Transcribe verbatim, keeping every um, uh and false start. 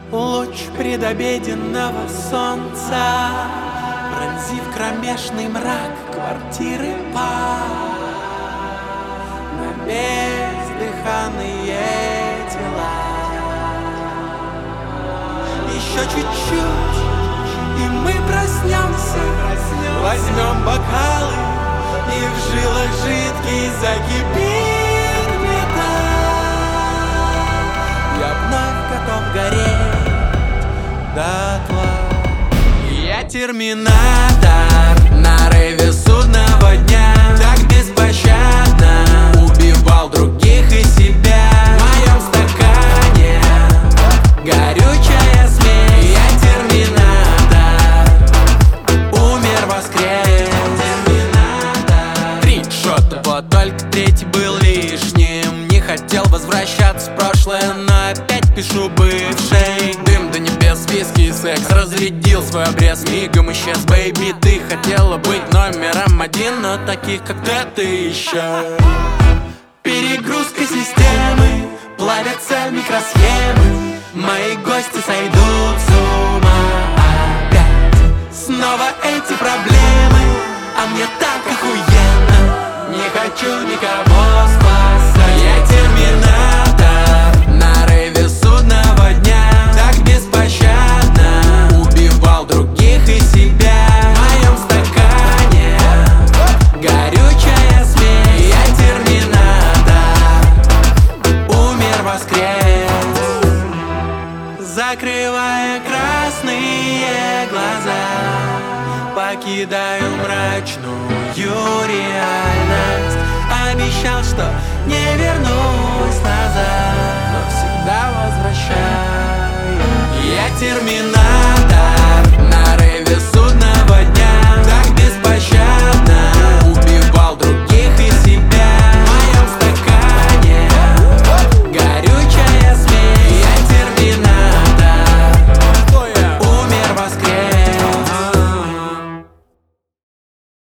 Луч предобеденного солнца, пронзив кромешный мрак квартиры пар, на бездыханные тела. Еще чуть-чуть, и мы проснемся, возьмем бокалы, и в жилах жидкий закипит металл. Я вновь готов гореть дотла. Я терминатор на рейве судного дня, так беспощадно убивал других и себя. В моем стакане горючая смесь. Я терминатор, умер, воскрес. Терминатор. Три шота, вот только третий был лишним. Не хотел возвращаться в прошлое, но опять пишу бывшей. Дым до небес, виски и секс. Разрядил свой обрез, мигом исчез. Бэйби, ты хотела быть номером один, но таких как ты, ты еще. Перегрузка системы, плавятся микросхемы. Мои гости сойдут с ума опять. Снова эти проблемы, а мне так охуенно. Не хочу никого спасать. Я терминатор на рейве судного дня, так беспощадно убивал других и себя. В моем стакане горючая смесь. Я терминатор, умер, воскрес. Закрывая красные глаза, покидаю мрачную реальность. Обещал, что не вернусь назад, но всегда возвращаюсь. Я терминатор